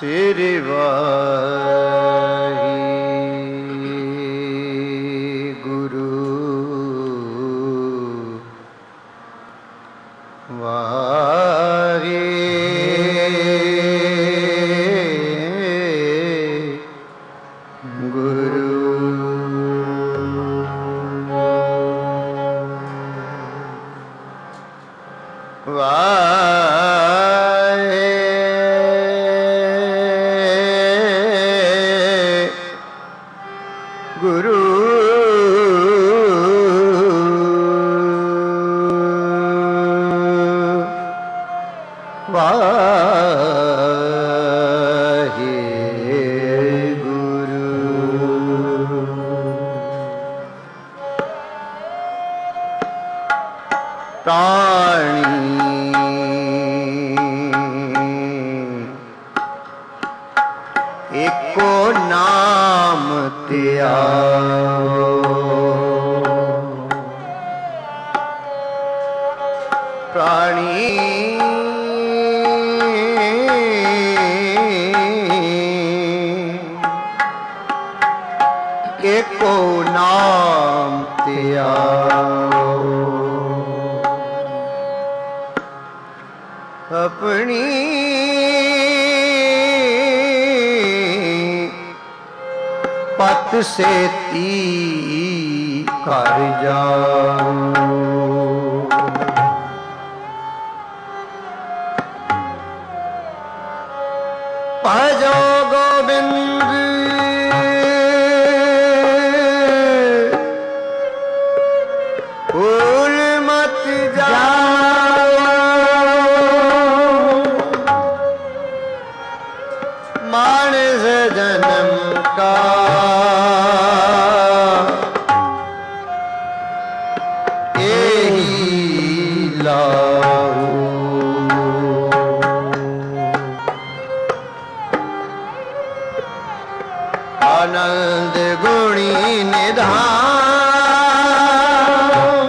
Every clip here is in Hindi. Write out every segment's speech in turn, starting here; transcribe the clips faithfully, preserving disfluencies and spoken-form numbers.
श्री वाहे गुरु वाहे गुरु वाहे गुरु वाहे गुरु प्राणी एको नाम त्याओ प्राणी एको नाम त्याओ अपनी पत से ती कर जाओ भजो गोविंद भूल मत जाओ मानस जन्म का आनंद गुणी निधान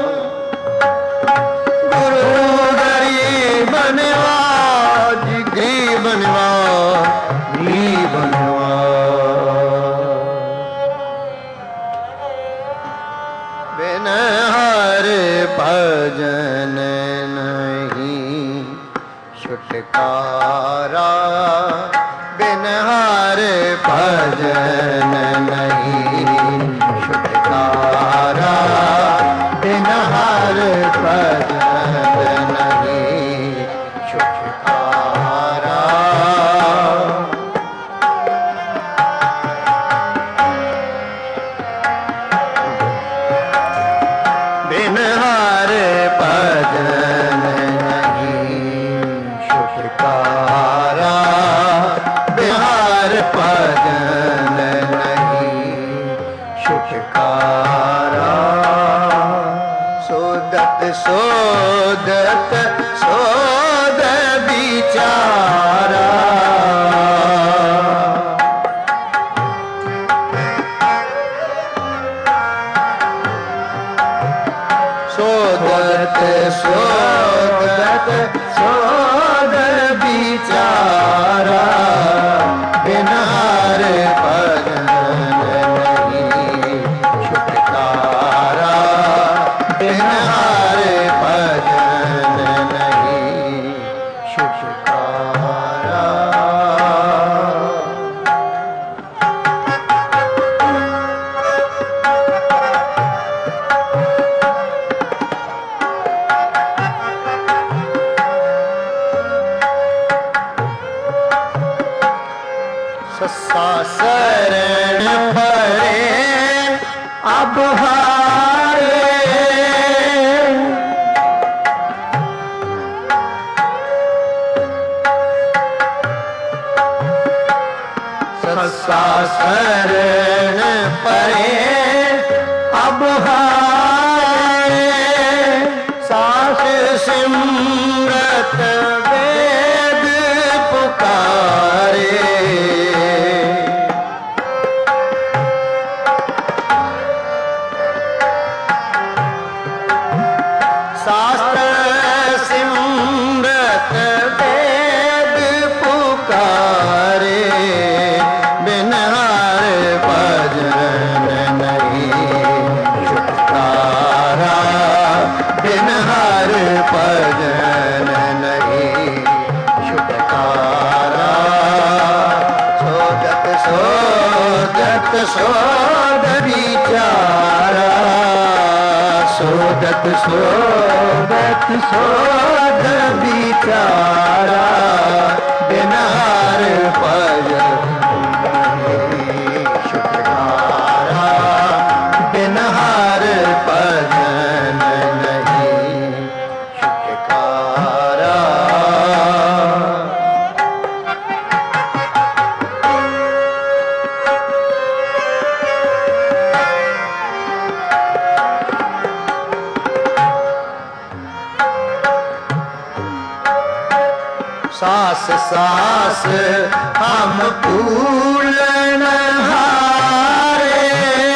गुरु गरीब बनवाज गरीब बनवाज गरीब बनवाज बिन हर भजन नहीं छुटकारा बिन हर भजन नहीं छुटकारा बिन हर भजन नहीं छुटकारा बिन हर भजन नहीं छुटकारा बिहार भजन नहीं छुटकारा सोदत सोदत सोद विचारा सोदत सोदत सोद विचारा बिन हर भजन नहीं छुटकारा बिन हर भजन नहीं छुटकारा सस्सा शरण परे अब हारे सस्सा शरण परे अब हारे सास सिमरत वेद पुकारे शास्त्र सिमरत वेद पुकारे सोदत सोद बिचारा बिनार पज शुक्रगारा बिनहार भजन नहीं शुक्रगारा। सास सास हम फूलन हारे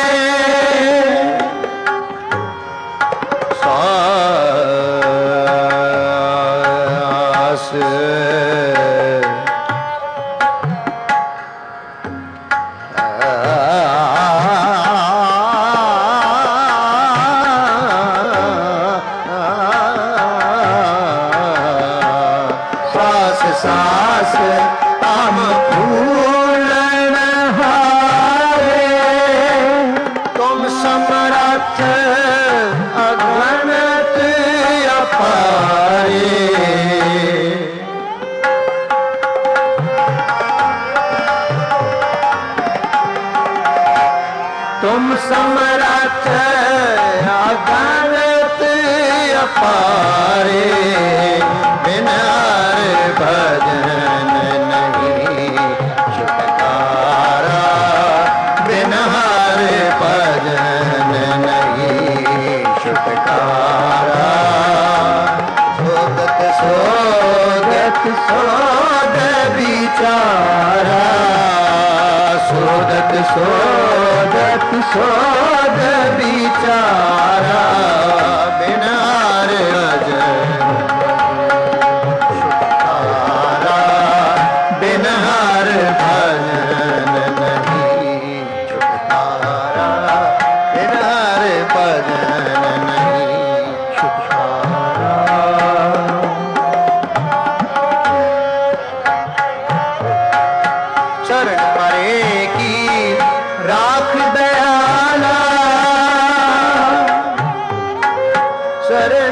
सास सास हम फूलन हारे तुम समरथ अगणत अपारे तुम समरथ अगणत अपारे बिनार भजन नहीं शुक्रगारा बिनहार भजन नहीं शुक्रगारा। सोदत सोदत सोद बिचारा सोदत सोदत सोद बिचारा बिनार भजन बिनहार भजन नहीं छुटकारा बिनहार भजन नहीं छुटकारा। शरण परे की राख दयाला शरण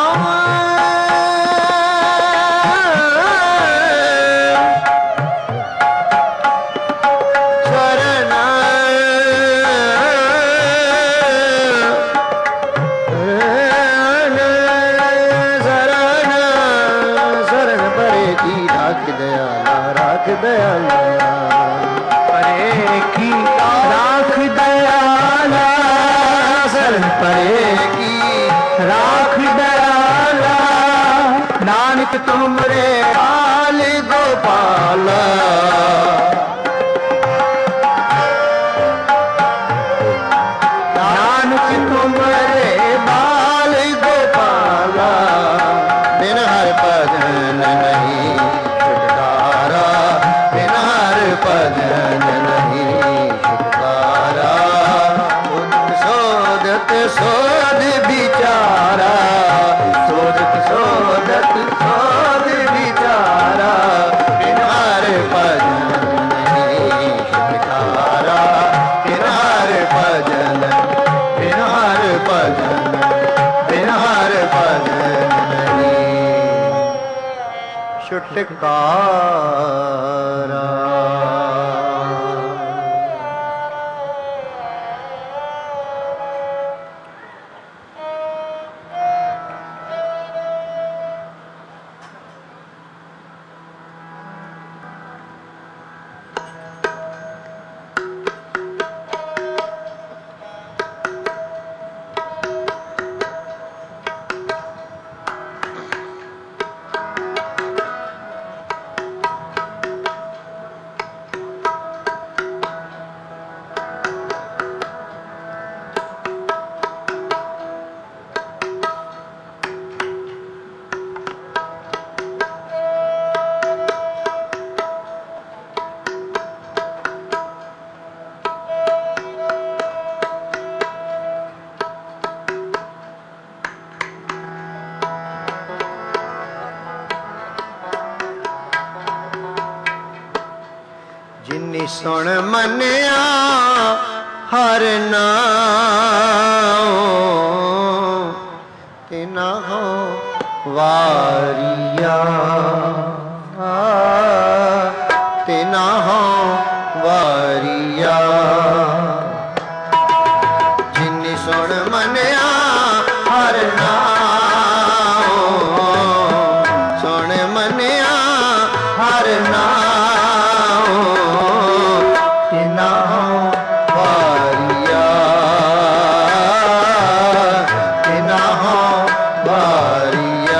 दयाला परे की राख दयाला शरण परे की राख दयाला नानक तुमरे बाल गोपाला नानक तुमरे बाल गोपाला बिनहर भजन नहीं भजन नहीं शुक्रगारा। सोदत सोद बिचारा सोदत सोदत सोद बिचारा बिनहार भजन नहीं शुक्रगारा बिनहार भजन बिनहार भजन बिनहार भजन नहीं शुक्रगारा। सुन मनिया हर नाम सुन मनिया हर नाम सुन मनिया हर नाम तिना वारिया तिना वारिया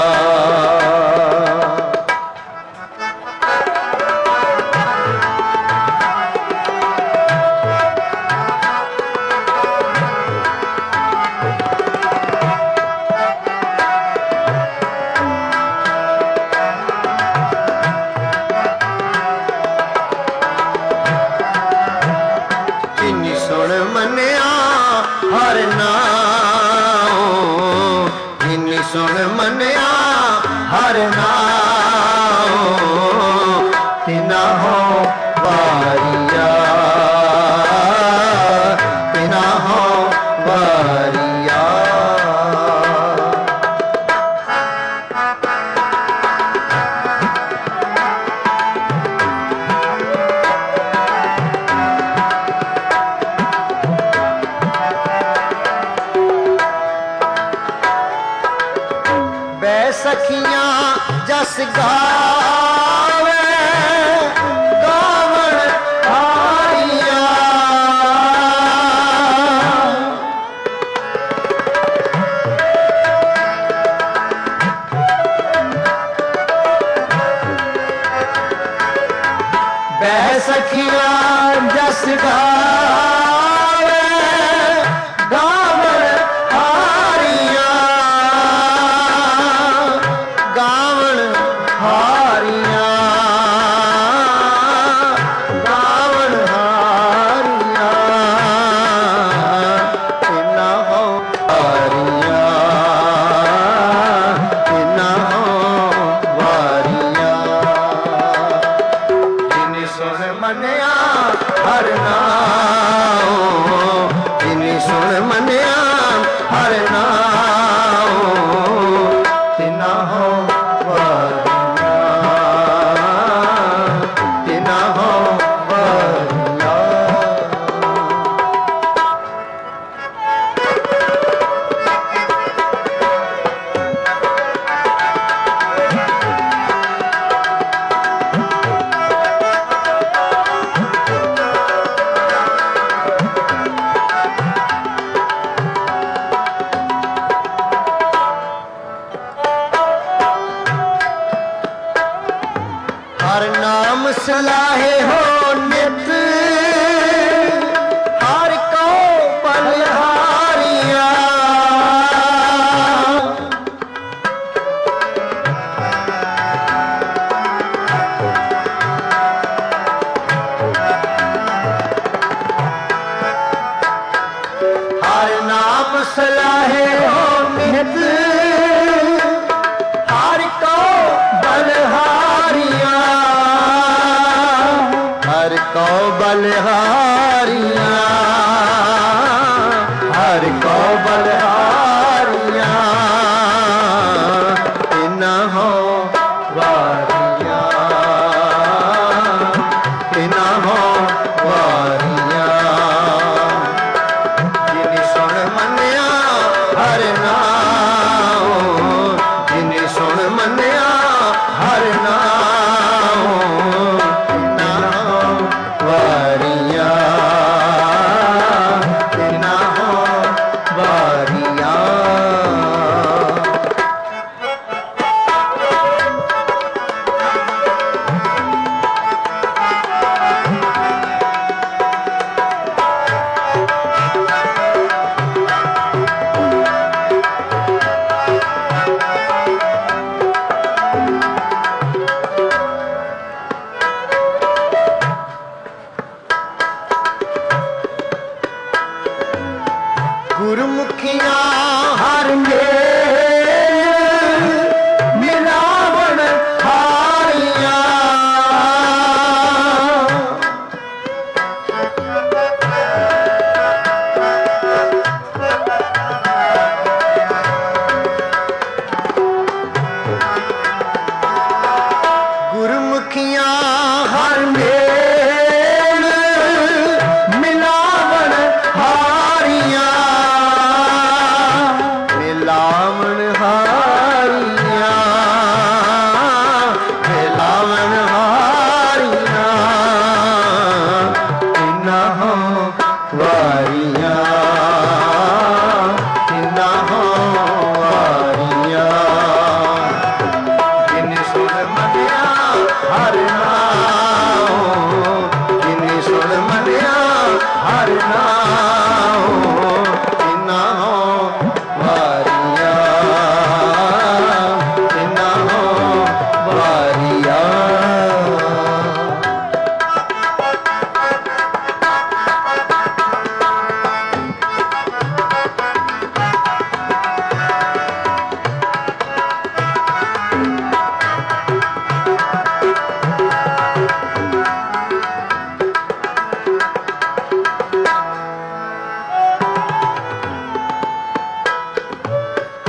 सुन मनिया हर नाम जिन्नी सुन मनिया हर नाम तिना हो वारिया तिना हो वारिया सखियां जस गावे गावण हारिया बह सखियां जस गावे गावण हारिया गावण हारिया गावण हारिया तिना हो वारिया तिना हो वारिया जिन्नी सुन मनिया हर नाम जिन्नी सुन मनिया हर नाम तिना हो वारिया तिना हो वारिया हर नाम सलाहे हो नित हर को बलिहारिया हर नाम सलाहे हो नित हर को बलिहारिया हर को बलिहारिया हर को बलिहारिया तिना हो वारिया तिना हो वारिया जिन्नी सुन मनिया हर नाम जिन्नी सुन मनिया हर नाम वारिया तिना हो वारिया गुरमुखियां हर मेल मिलावण हारिया गुरमुखियां हर मेल मिलावण हारिया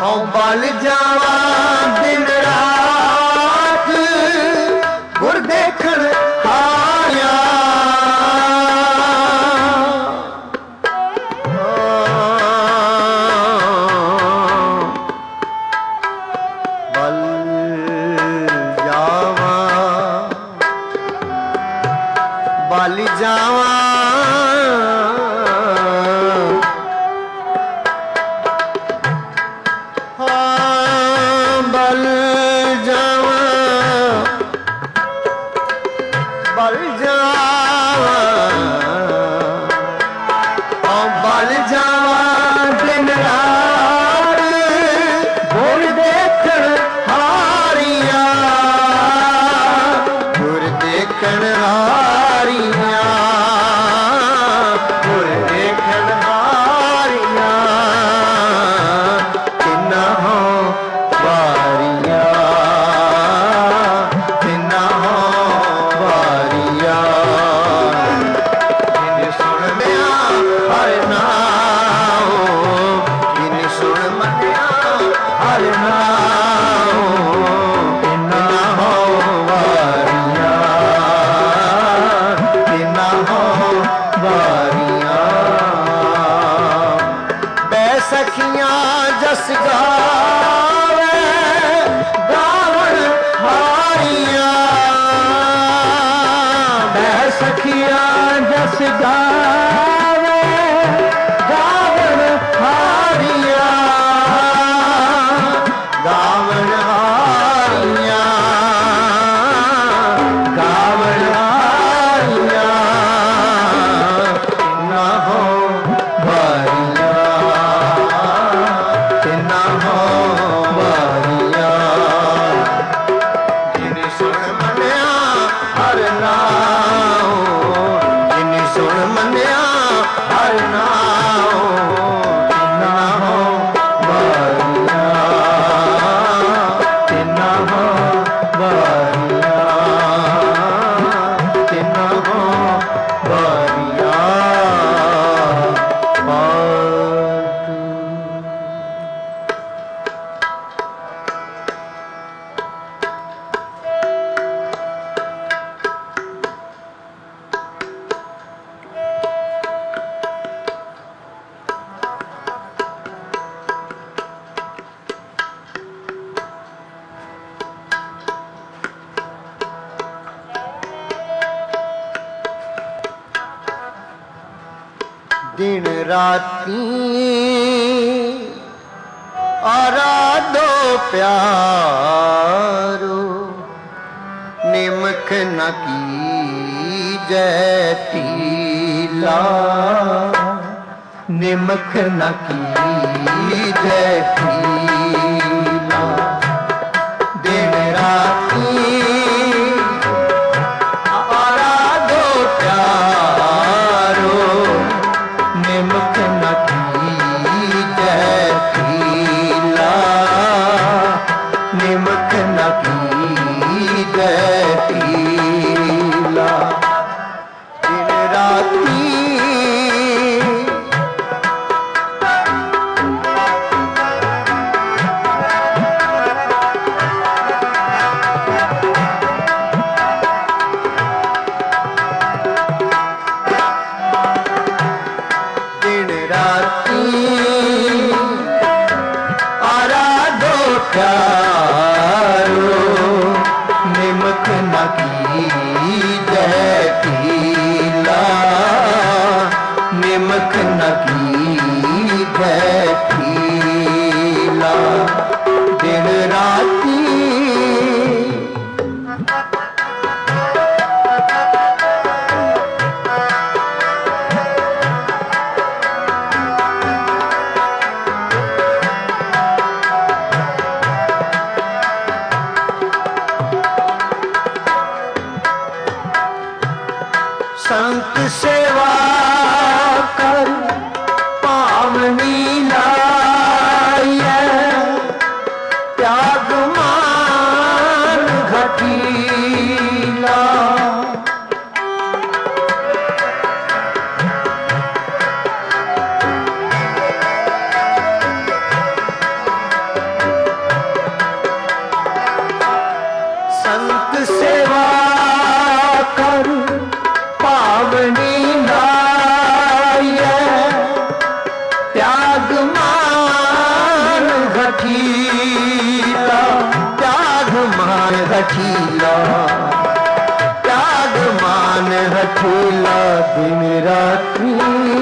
हूं बल जावा दिन रात गुर देखण हारिया बल जावा हाँ बल जावा बल जावा हाँ बल जावा दिन रात गुर देखण हारिया गुर देखण हारिया गुर देखण हारिया तिन्ना हो वारिया तिन्ना हो वारिया जिन सुन मिया हर नाम जिन सुन मनिया हर नाम तिन्ना हो वारिया तिन्ना हो वारिया बै सखियां जस गावे गावण हारिया बै सखियां जस गावे गावण हारिया गावण हारिया गावण हारिया तिन्ना हो वारिया तिन्ना हो वारिया जिन सुन मनिया हर नाम जिन सुन मनिया हर नाम तिन्ना हो वारिया तिन्ना हो वारिया तिन्ना हो वारिया दिन राती आराधो प्यारो निमख न कीजै पीला निमख न कीजै पीला दिन राती आराधो प्यारो निमख न कीजै पीला निमख न कीजै पीला दिन राती प्यारो निमख न कीजै पीला निमख न कीजै पीला दिन राती हठीला, त्याग मान हठीला दिन रात्रि,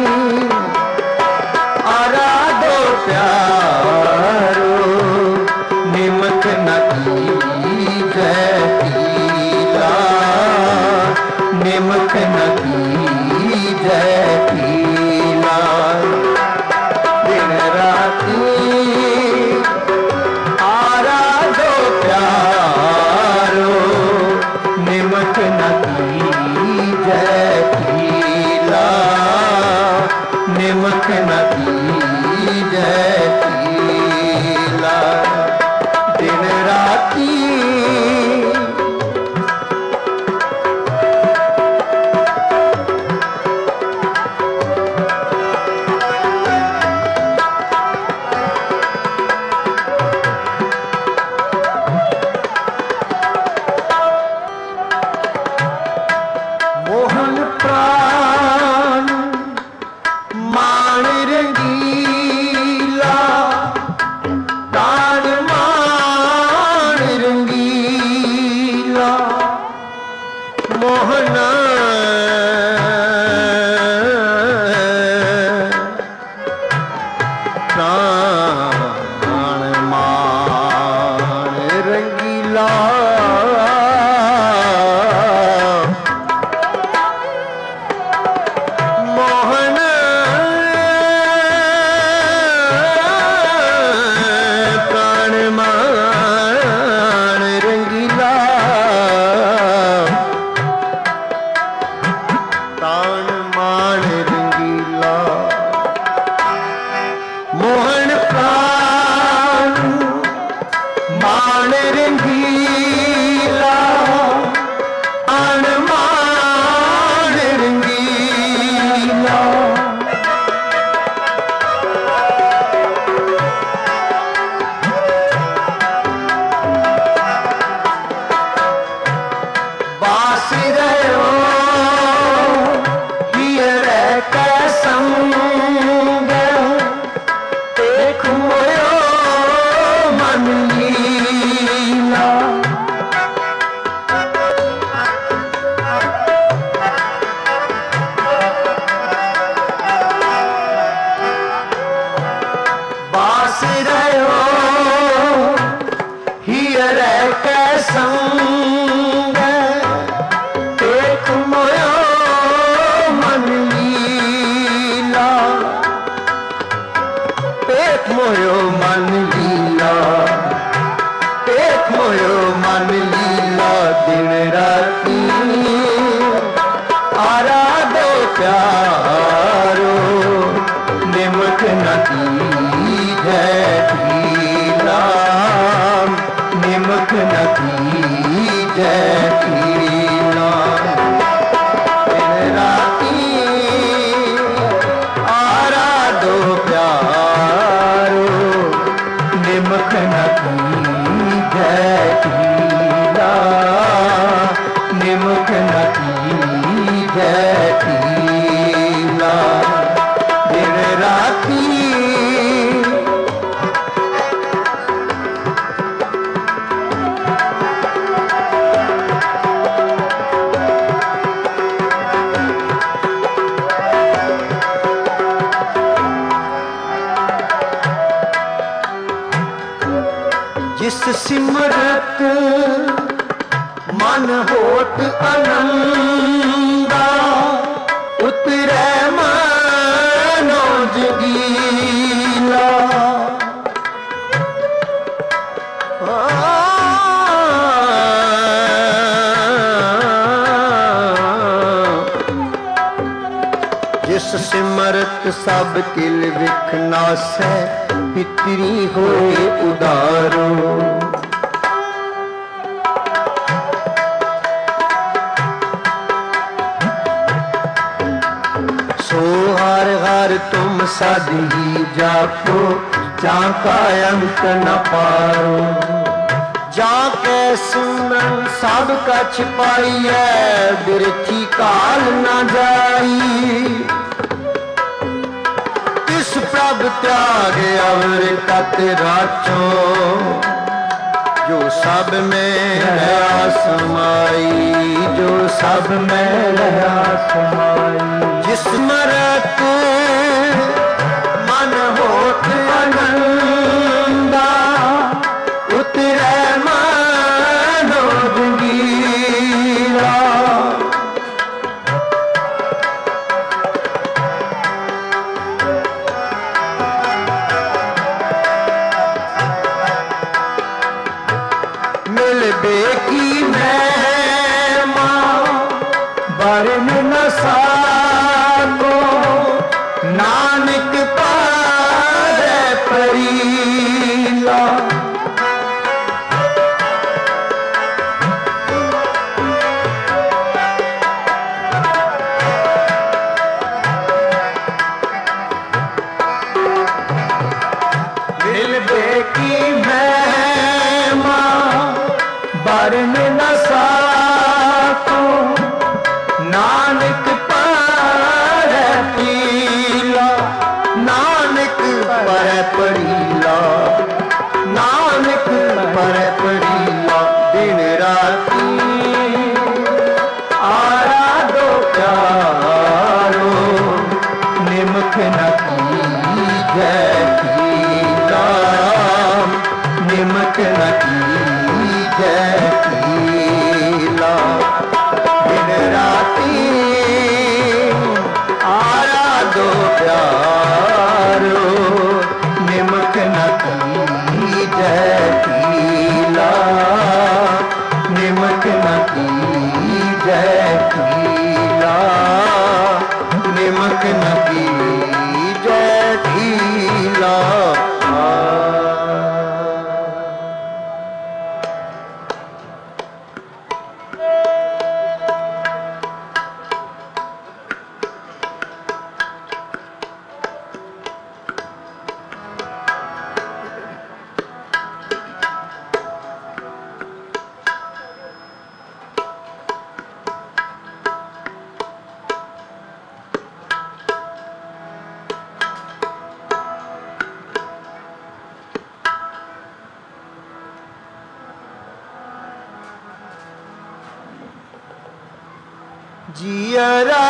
आराधो प्यारो निमक न कीजै पीला, निमक न कीजै पीला। दिन रात्रि आराधो प्यारो निमक न कीजै पीला, निमक न कीजै पीला। दिन राती मोहन प्राण मान रंगीला, प्राण मान रंगीला। मोहन प्राण मान रंगीला, मोहन प्राण मान रंगीला, प्राण मान रंगीला। मोहन प्राण मान रंगीला, प्राण मान रंगीला। बास रहो हियरे कै संग, देख मोयो मन लीला। बास रहो हियरे कै संग, देख मोयो मन लीला, देख मोयो मन लीला, देख मोयो मन लीला। दिन राती आराधो प्यारो निमक न कीजै पीला, निमक न कीजै पीला। दिन राती आराधो प्यारो निमक न कीजै पीला, निमक न कीजै पीला। दिन राती जिस सिमरत मन होत आनंदा, उतरे मनो जगीला। जिस सिमरत सब किल विख नासै, पितरी होए उदारो। सो हर हर तुम साधी जापो, जाका अंत न पारो। जाके सिमरन सब कछ पाइए, बिरथी काल न जाई। प्रभ त्याग अवर कत राचो, जो सब में रहा समाई, जो सब में रहा समाई। जिस मरत मन होत आनंदा, उतरे मानो जंगीरा। बेकी महिमा बरन न साको, नानक पार परीला। मिल बेकी महिमा बरन न साको, नानक पर पीला। नानक पर परीला, नानक पर परीला। दिन राती आराधो प्यारो, निमख न कीजै पीला, निमख न कीजै पीला। दिन राती आराधो प्यारो, निमख न कीजै पीला, निमख न कीजै पीला, निमख न कीजै पीला। जियरा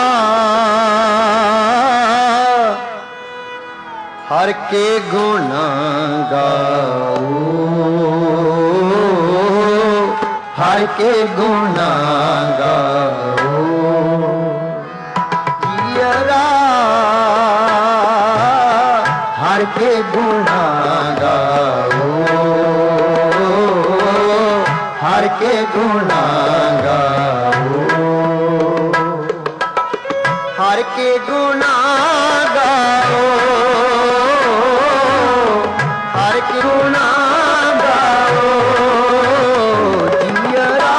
हर के गुण गाओ, हर के गुण गाओ। जियरा हर के गुण गाओ, हर के गुण गाओ। हर के गुना गाओ, हर के गुना गाओ। जियरा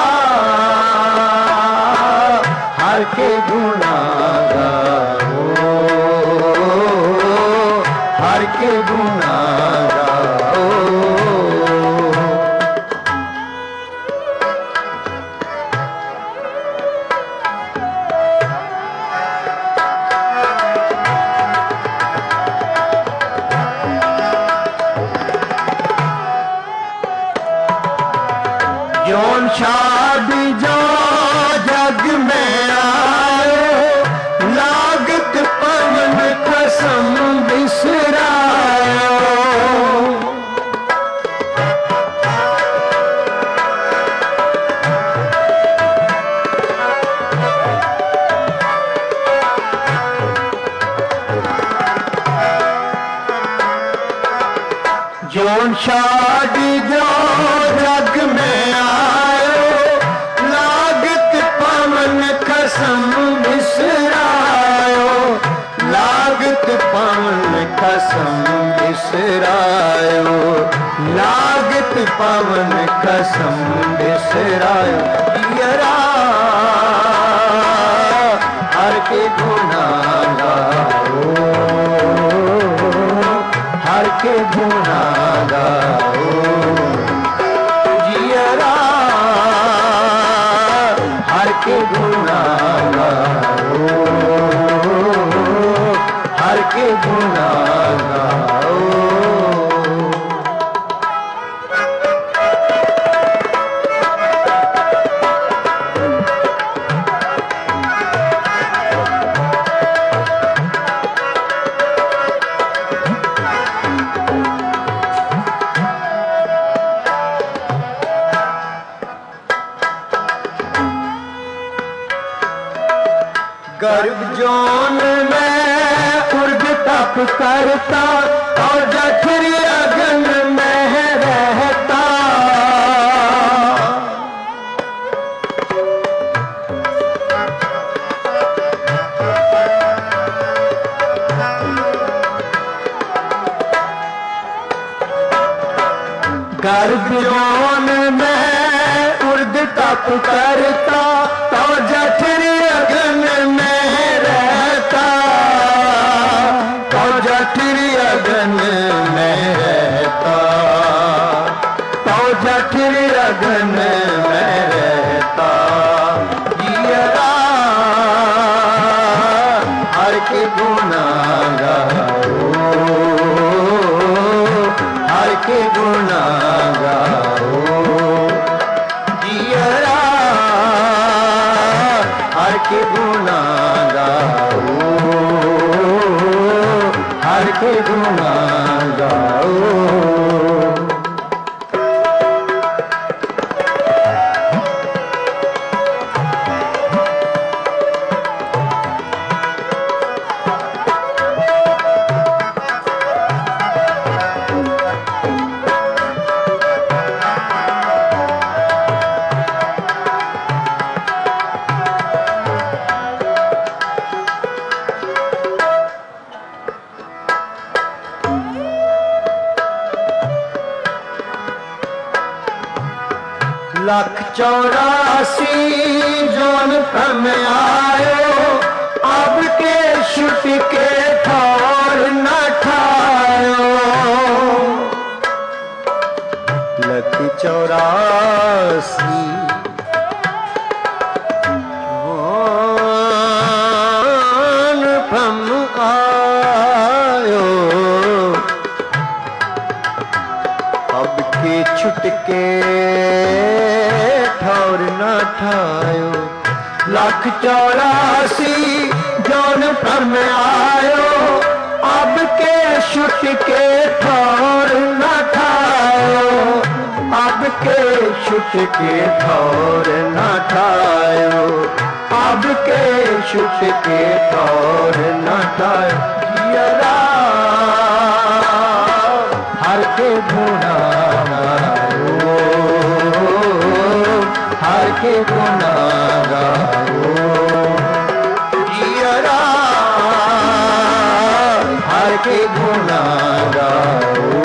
हर के गुना गाओ, हर के गुना गाओ। जौन शाद जो जग में आए, लागत पवन कसम बिसरायो। जौन शाद जो जग में आयो, लागत पवन कसम बिसरायो। लागत पवन कसम बिसरायो, लागत पवन कसम बिसरायो। जियरा हर के गुना गाओ, हर के गुना गाओ। जियरा हर के गुना गाओ, हर के गुना गाओ। गर्भ जोन में उर्ग तप करता और जठरी अगन में रहता। गर्भ जोन में उर्ग तप करता तो जठरी अगन में रहता, तो जठरी अगन में रहता, तो जठरी अगन में रहता। जियरा हर के गुना गाओ, हर के गुना गाओ। जियरा हर के गुना गाओ, हर के गुना गाओ। लख चौरासी जोन कम आयो, अब के छुट के ठौर न ठायो। लख चौरासी जोन कम आयो, अब के छुट के ठौर न ठायो। लख चौरासी जोन पर में आयो, अब के छुट के ठौर न ठायो, अब के छुट के ठौर न ठायो, अब के छुट के ठौर न ठायो। जियरा हर के गुना गाओ, हर के गुना गाओ। जियरा हर के गुना गाओ,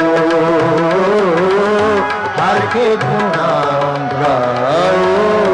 हर के गुना गाओ।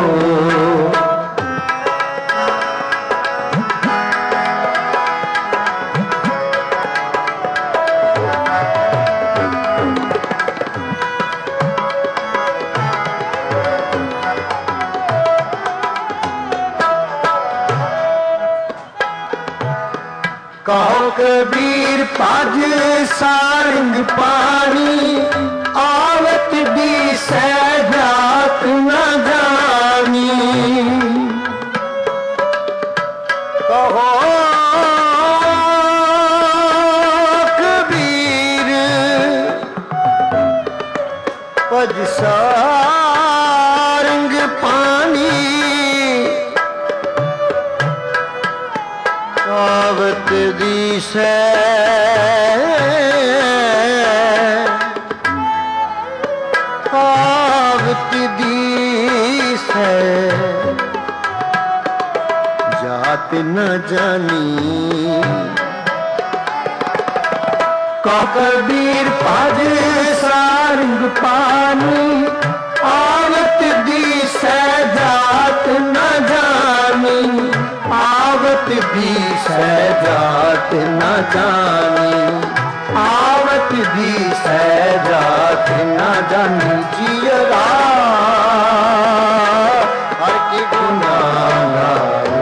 कहो कबीर पाज सारंग पानी, आवत भी सहजात न जानी। कहो कबीर पज सारंग पानी, आवत दी से आवत दी से जात न जानी। कहो कबीर पाज सारंग पानी, आवत दी से जात न जानी, आवत भी सहजात न जानी, आवत भी सहजात न जानी। जियरा हर के गुना गाओ,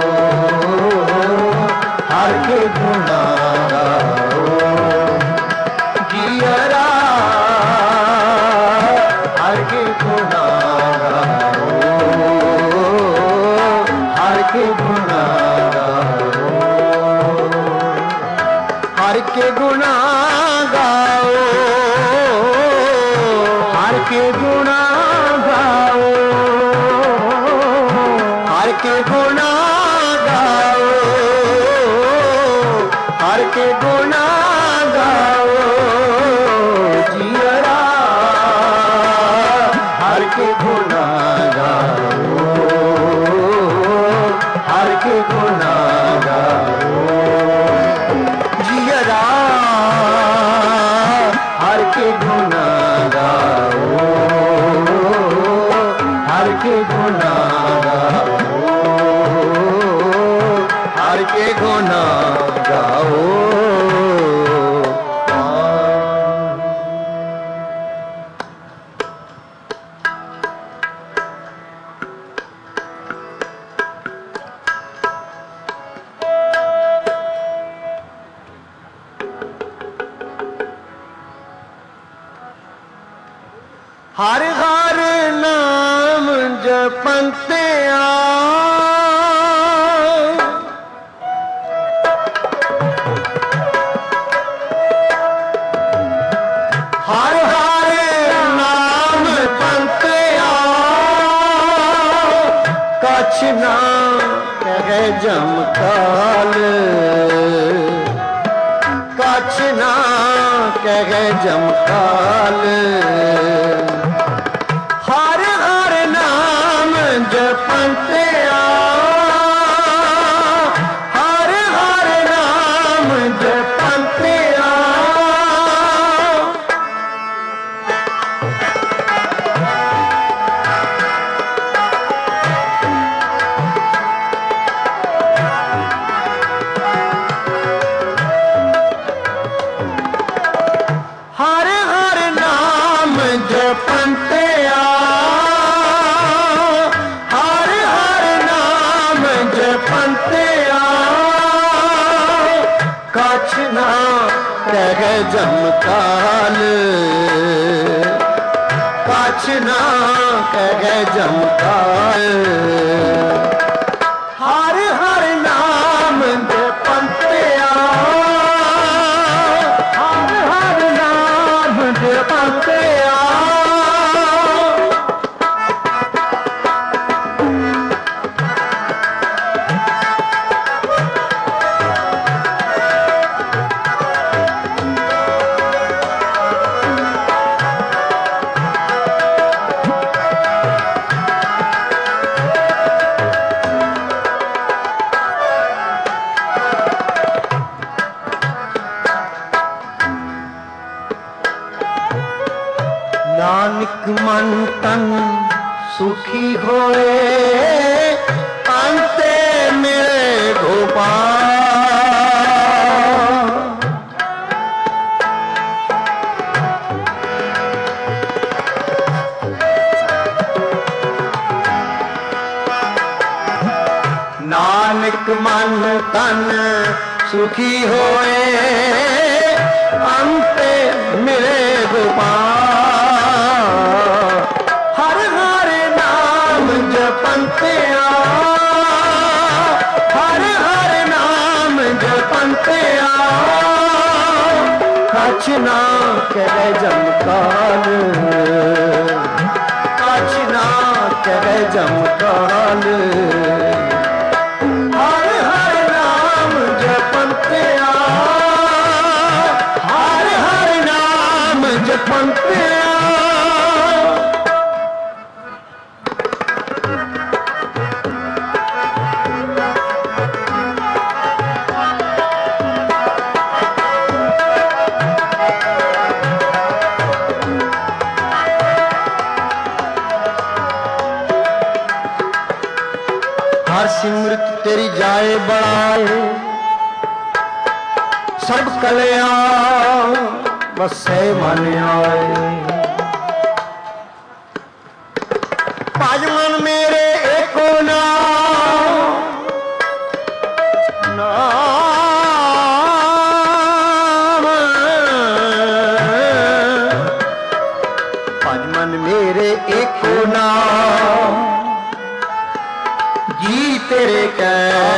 हर के गुना गाओ। जियरा हर के गुना गाओ, हर के गुना गाओ, हर के गुना गाओ, हर के गुना गाओ, हर के गुना गाओ। हर हर नाम जपंतिया हर हर नाम जपंतिया कछ ना कहे जमकाल कछ ना कहे जमकाल हर हर नाम जपंतिया हर हर नाम जपंतिया हर हर नाम जपंतिया हर हर नाम जपंतिया कछ ना कहे जमकाल कछ ना कहे जमकाल हर हर नाम जपंतिया हर हर नाम जपंतिया नानक मन तन सुखी होए अंते मेरे गोपाल नानक मन तन सुखी होए अंते मेरे गोपाल हर हर नाम जपंतिया हर हर नाम जपंतिया कछ ना कहे जमकाल कछ ना कहे जमकाल हर हर नाम जपंतिया हर हर नाम जपंतिया हर सिमरत तेरी जाए बढ़ाए सब कल्याण बसे मन आए भजमन मेरे एको नाम भजमन मेरे एको नाम जी तेरे कै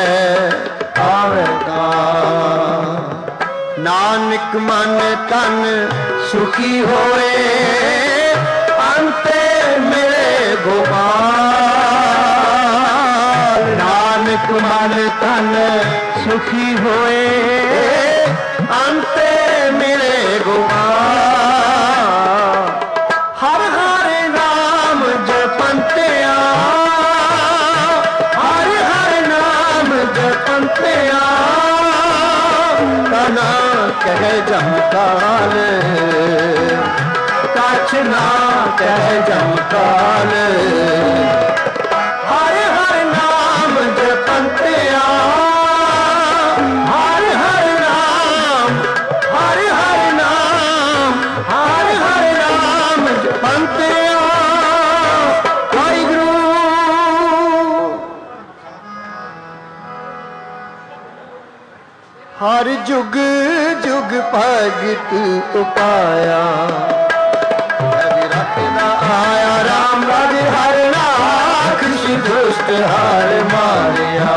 आवेगा नानक मन तन सुखी होए अंते मेरे गोपाल नानक मन तन सुखी होए अंते मेरे गोपाल हर हर नाम जपंतिया हर हर नाम जपंतिया कना कहे जमकाल कछ ना कहे जमकाल हर हर नाम जपंतिया हर हर नाम हर हर नाम हर हर नाम जपंतिया वाहिगुरू हर जुग जुग भगत उपाया आखदा आया राम राज हर लाख दुष्ट हार मारिया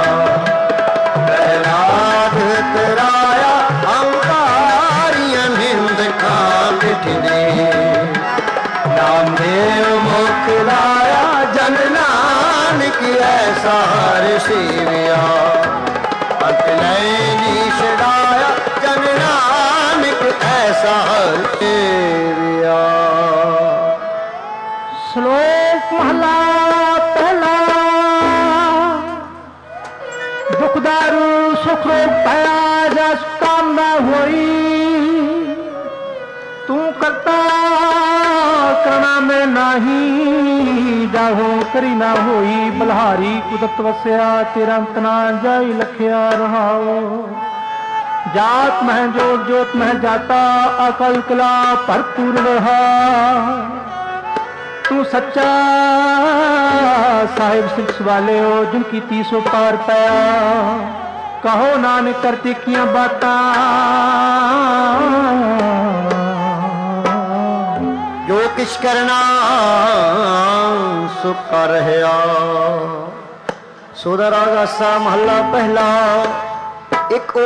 प्रहलाद कराया अंकारियां निंद कांड ठिने नामदेव मुख लाया जन नानक ऐसा हर सेविया अकलैनी छड़ाया जन नानक ऐसा हर सेविया। श्लोक महला पहला दुखदारू सुख पाया जस काम न होई तू करता करना में नाही जाहो करी ना होई बलहारी कुदरत वस्या तेरा अंत ना जाई लखिया रहाओ जात मह जोत जोत मह जाता अकल कला भरपूर रहा तू सच्चा साहिब सिक्स वाले हो जिनकी तीसो पार पाया कहो नानक करती किया बातां जो किश करना सो कर रहा सोदा राग आसा महला पहला एक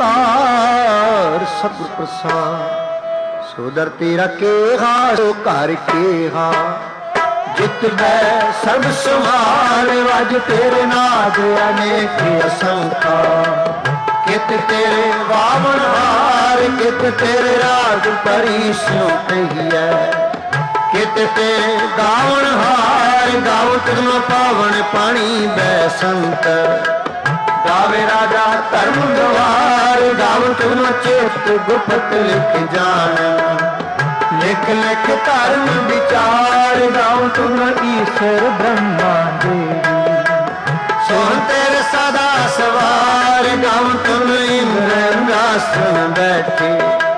ओंकार सतगुर प्रसाद सोदर तेरा के हा सो कर के हा जित बै सब संभाल वज तेरे नाद अनेक असंखा कित तेरे वामन हार कित तेरे राज परी स्यों कहिए कित तेरे गावन हार गाव तुम पावन पानी बैसंत गावे राजा धर्म गवार गाव तुम चेत गुप्त लिख जान लिख लिख धर्म विचार गाव तुम ईश्वर ब्रह्मा देवी सोहन तेरे सदा सवार गाव तुम इंद्र इंद्रासन बैठे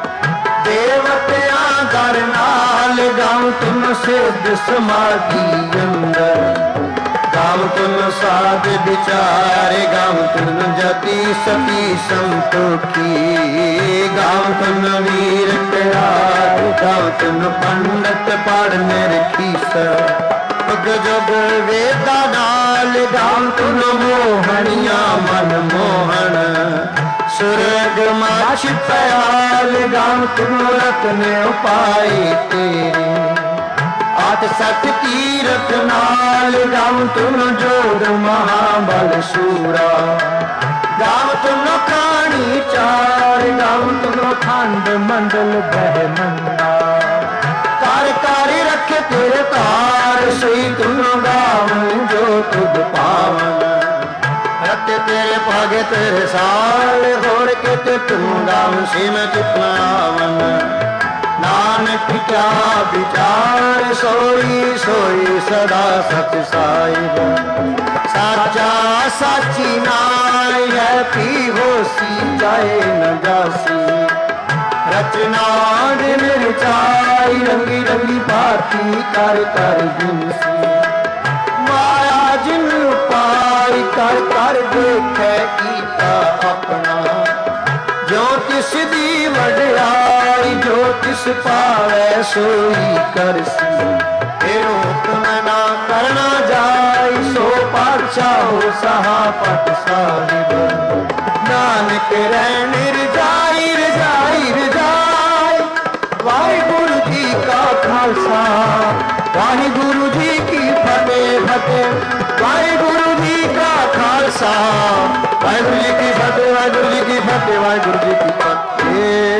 देवतिया दर नाल गाव तुम सिद्ध समाधि अंदर गाव तुम साध विचार गाव तुम जति सती संतोखी गाव तुम वीर त्याग गाव तुम पंडित पढ़ निरखीस जुग जुग वेदा नाल गाव तुम मोहनिया मन मोहन सुरग माछ प्याल गाव तुम रत्न उपाय तेरे आठ सठ तीरथ नाल गाव तुम जोर महाबल सूरा गाव तुम खानी चार गाव तुम खंड मंडल बहमंदा कार कार रखे तेरे तार सही तुम गाव जो तुद पावन रते तेरे भागे तेरे साल होड़ के ते तुम गाव सिम चितनावन नानक क्या विचार सोई सोई सदा सच साहिब साचा साची नाय है पी होसी जाए न जासी रचना दिन रचाई रंगी रंगी भांति कर कर जिनसी माया जिन पाई कर कर देखे कीता अपना जो तिस दी वड्याई जो तिस पावे सोई करसी रोक ना करना जाय सो पातशाह सहापत साहिब नानक रैन रजाई रजाई रजाई वाहिगुरु जी का खालसा वाहिगुरु जी की फतेह फतेह वाहिगुरु जी का खालसा वाहिगुरु जी की फतेह वाहिगुरु जी की फतेह वाहिगुरु जी की फतेह।